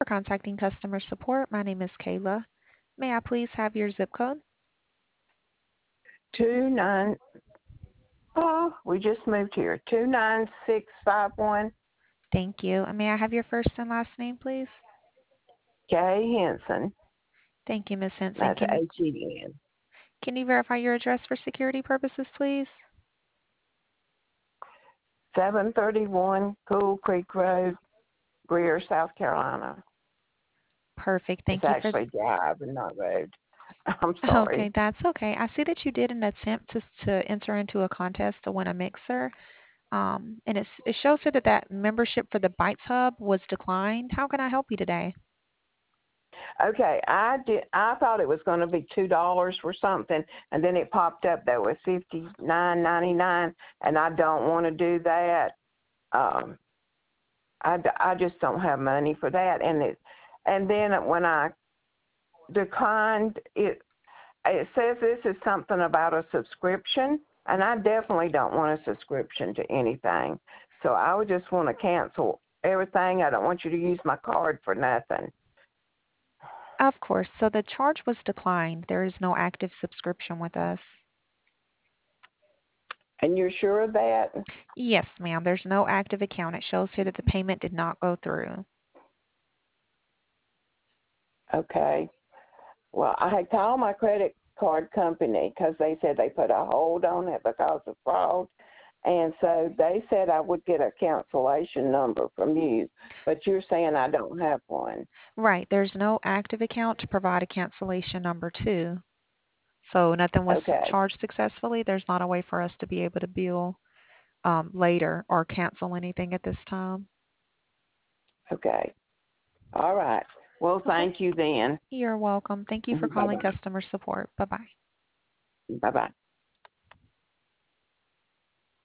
contacting customer support. My name is Kayla. May I please have your zip code? 29. Oh, we just moved here. 29651. Thank you. And may I have your first and last name, please? Kay Henson. Thank you, Ms. Henson. That's Can HEN. can you verify your address for security purposes, please? 731 Cool Creek Road, Greer, South Carolina. Perfect. It's Thank you for actually drive and not road. I'm Okay, sorry. that's okay. I see that you did an attempt to enter into a contest to win a mixer. And it shows here that that membership for the Bites Hub was declined. How can I help you today? Okay, I thought it was going to be $2 for something, and then it popped up that was $59.99, and I don't want to do that. I just don't have money for that, and then when I declined it, it says this is something about a subscription, and I definitely don't want a subscription to anything. So I would just want to cancel everything. I don't want you to use my card for nothing. Of course. So the charge was declined. There is no active subscription with us. And you're sure of that? Yes, ma'am. There's no active account. It shows here that the payment did not go through. Okay. Well, I had called my credit card company because they said they put a hold on it because of fraud. And so they said I would get a cancellation number from you, but you're saying I don't have one. Right. There's no active account to provide a cancellation number to. So nothing was Okay. charged successfully. There's not a way for us to be able to bill later or cancel anything at this time. Okay. All right. Well, Okay. thank you then. You're welcome. Thank you for calling Bye-bye. customer support. Bye-bye. Bye-bye.